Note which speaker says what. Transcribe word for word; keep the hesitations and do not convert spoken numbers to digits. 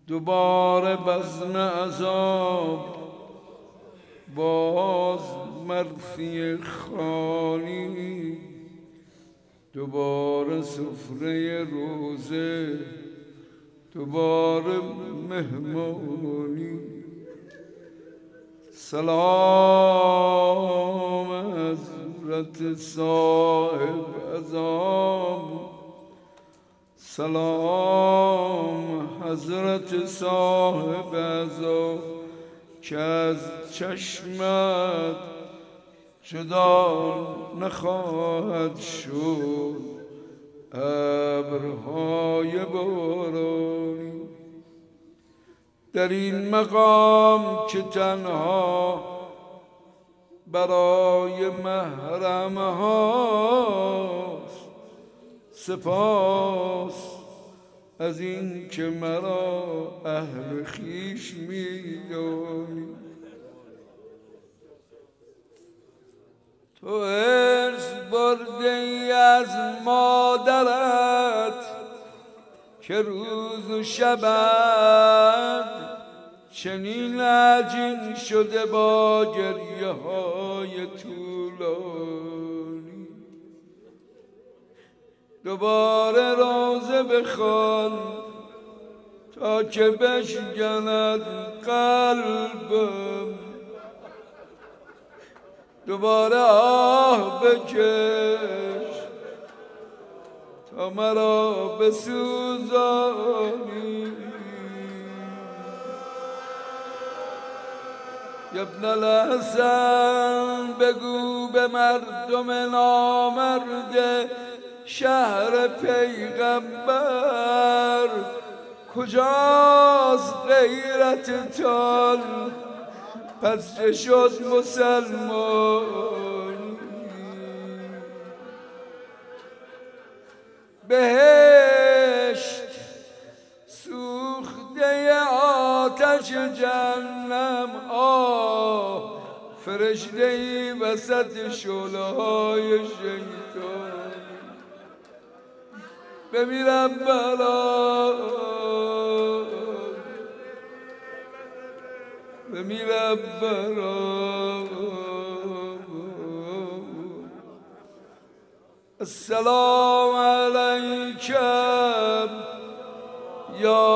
Speaker 1: دوباره بزم عذاب باز مرفی خانی، دوباره سفره روزه، دوباره مهمانی. سلام حضرت صاحب عذاب، سلام حضرت صاحب عذاب که از چشمت جدا نخواهد شد ابرهای بارانی. در این مقام که تنها برای محرم هاست، سپاس از این که مرا اهل خویش می‌دانی. تو ارث برده ای از مادرت که روز و شبت چنین عجین شده با گریه های طولانی. دوباره روزه بخوان تا که بشکند قلبم، دوباره آه بکش تا مرا بسوزانی. ابن الحسن بگو به مردم نامرد شهر پیغمبر، کجاست غیرتتان پس چه شد مسلمان؟ بهشت سوخته آتش جهنم، آه فرشته ای وسط شعله های شیطان. بمیرم برات، بمیرم برات. السلام علیکم یا